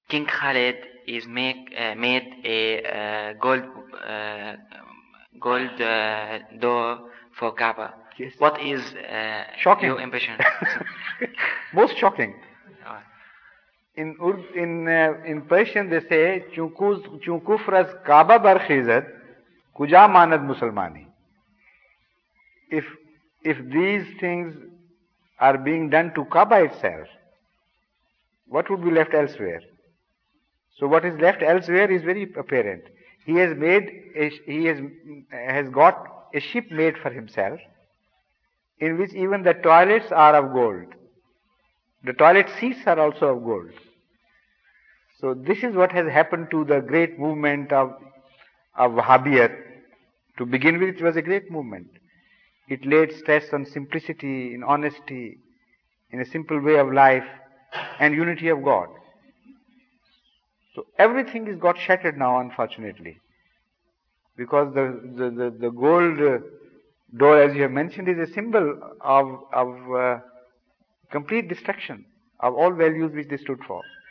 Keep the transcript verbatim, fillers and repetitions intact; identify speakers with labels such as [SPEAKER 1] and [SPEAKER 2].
[SPEAKER 1] King Khalid is make uh, made a uh, gold uh, gold uh, door for Kaaba.
[SPEAKER 2] Yes.
[SPEAKER 1] What is uh,
[SPEAKER 2] Shocking.
[SPEAKER 1] your impression?
[SPEAKER 2] Most shocking.
[SPEAKER 1] Uh,
[SPEAKER 2] In Ur- in uh, in Persian they say chukuz chukufras Kaaba barkhizat kuja manad Musalmani. If if these things are being done to Kaaba itself, what would be left elsewhere? So what is left elsewhere is very apparent. He has made a, he has has got a ship made for himself, in which even the toilets are of gold. The toilet seats are also of gold. So this is what has happened to the great movement of of Wahhabiyat. To begin with, it was a great movement. It laid stress on simplicity, in honesty, in a simple way of life, and unity of God. So everything is got shattered now, unfortunately, because the the, the, the gold uh, door, as you have mentioned, is a symbol of of uh, complete destruction of all values which they stood for.